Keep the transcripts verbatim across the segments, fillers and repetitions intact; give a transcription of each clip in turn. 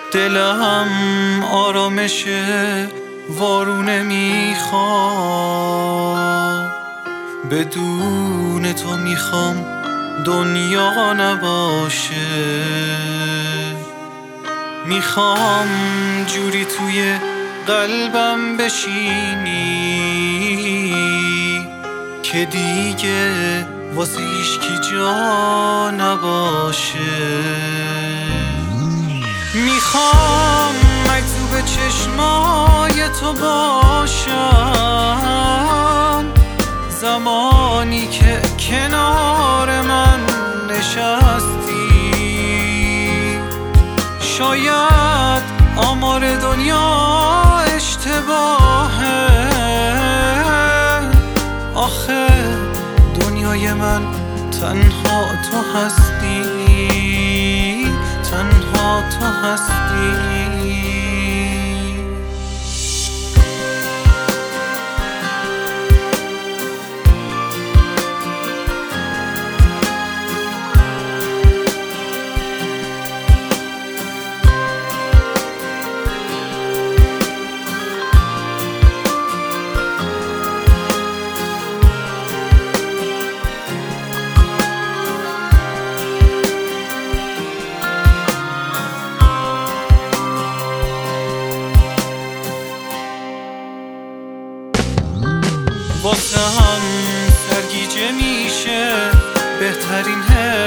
دلم آرامش وارونه میخوام، بدون تو میخوام دنیا نباشه. میخوام جوری توی قلبم بشینی که دیگه واسه هیچکی جا نباشه. میخوام مجذوب چشمای تو باشم زمانی که کنار من نشستی. شاید آمار دنیا اشتباهه، آخه دنیای من تنها تو هستی، تنها تو هستی. واسه هم سرگیجه میشه بهترین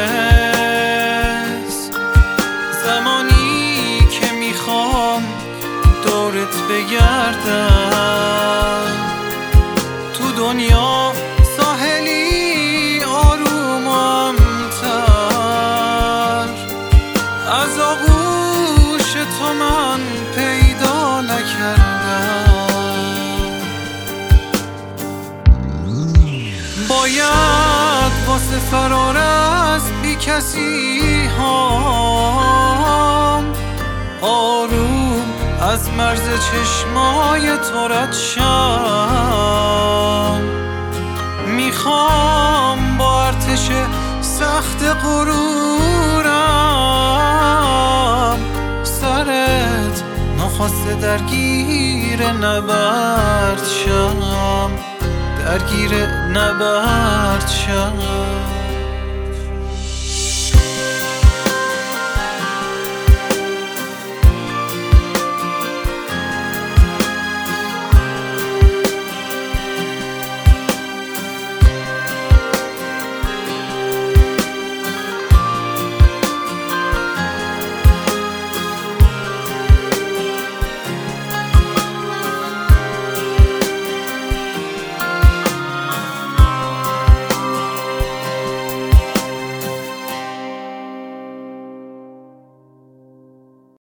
حس، زمانی که میخوام دورت بگردم. تو دنیا ساحلی آروم و امتر، از آغوش تو من پیدا نکردم. باید واسه فرار از بی کسی هام آروم از مرز چشمای تو رد شم. میخوام با ارتش سخت غرورم سرت نخواسته درگیر نبرد شم، درگیر نبرد شم.